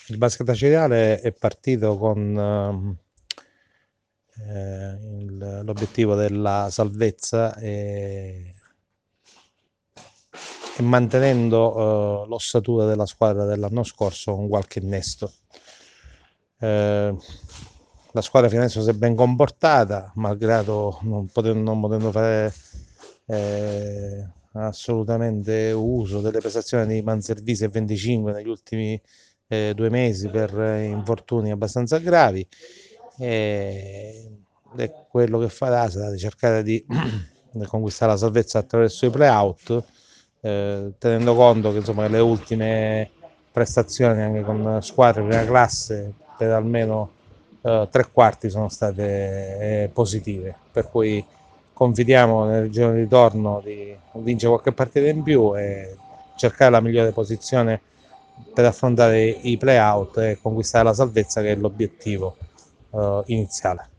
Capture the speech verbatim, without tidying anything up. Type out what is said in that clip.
Il basket aceriale è partito con eh, il- l'obiettivo della salvezza e, e mantenendo eh, l'ossatura della squadra dell'anno scorso con qualche innesto. Eh, la squadra fino adesso si è ben comportata, malgrado non potendo, non potendo fare eh, assolutamente uso delle prestazioni di Manservisi e venticinque negli ultimi eh, due mesi per eh, infortuni abbastanza gravi. E, ed è quello che farà, sarà di cercare di conquistare la salvezza attraverso i play-out, eh, tenendo conto che insomma, le ultime prestazioni anche con squadre di prima classe per almeno eh, tre quarti sono state eh, positive, per cui confidiamo nel giorno di ritorno di vincere qualche partita in più e cercare la migliore posizione per affrontare i play-out e conquistare la salvezza che è l'obiettivo eh, iniziale.